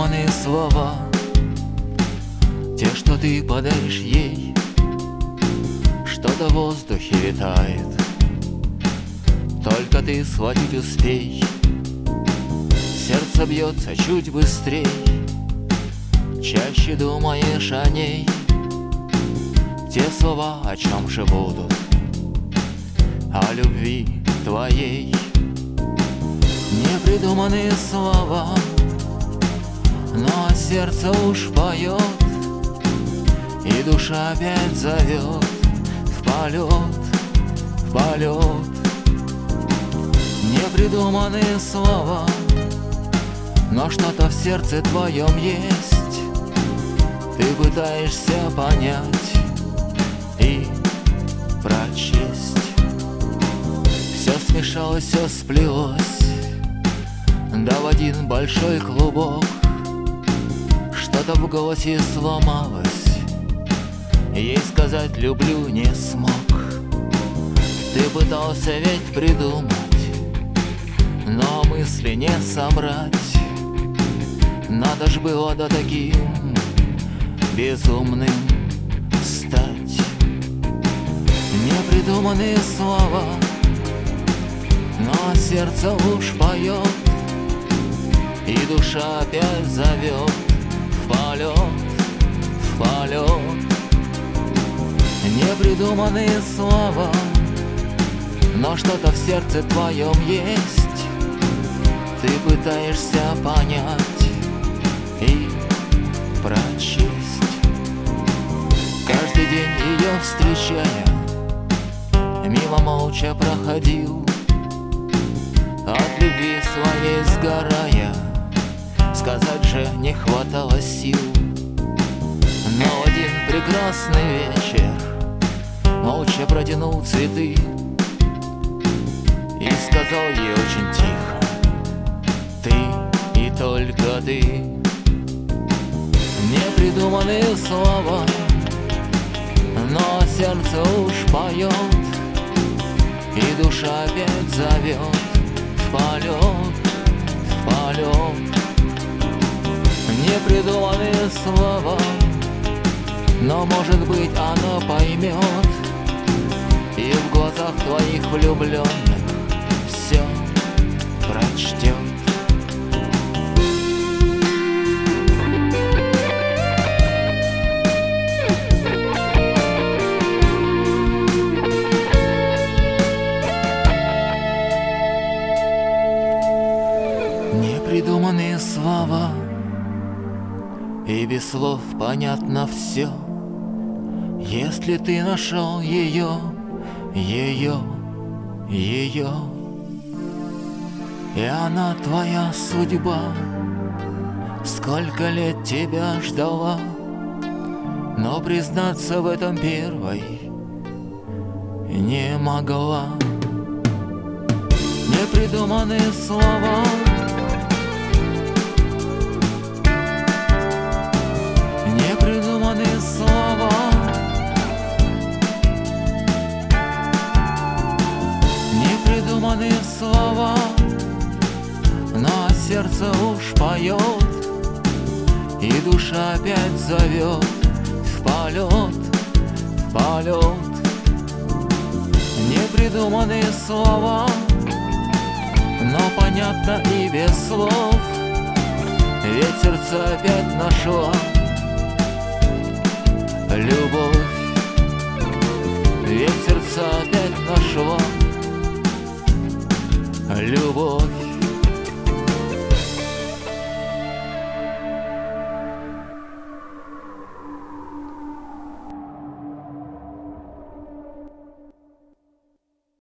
Непридуманные слова, те, что ты подаришь ей, что-то в воздухе витает, только ты схватить успей. Сердце бьется чуть быстрей, чаще думаешь о ней. Те слова, о чем же будут, о любви твоей. Непридуманные слова, но сердце уж поет, и душа опять зовет в полет, в полет. Непридуманные слова, но что-то в сердце твоем есть. Ты пытаешься понять и прочесть. Все смешалось, все сплелось, да в один большой клубок. Что-то в голосе сломалось, ей сказать люблю не смог. Ты пытался ведь придумать, но мысли не собрать. Надо ж было до таким безумным стать. Непридуманные слова, но сердце уж поет, и душа опять зовет в полет, в полет. Непридуманные слова, но что-то в сердце твоем есть. Ты пытаешься понять и прочесть. Каждый день ее встречая, мимо молча проходил, от любви своей сгорая. Сказать же не хватало сил. Но в один прекрасный вечер молча протянул цветы и сказал ей очень тихо: ты и только ты. Непридуманные слова, но сердце уж поет, и душа опять зовет в полет, в полет. Непридуманные слова, но может быть она поймет, и в глазах твоих влюбленных все прочтет. Непридуманные слова, и без слов понятно все. Если ты нашел ее, ее, ее, и она твоя судьба, сколько лет тебя ждала, но признаться в этом первой не могла. Непридуманные слова, непридуманные слова, непридуманные слова, но сердце уж поет, и душа опять зовет в полет, в полет. Непридуманные слова, но понятно и без слов, ведь сердце опять нашла любовь, ведь сердце опять нашла любовь.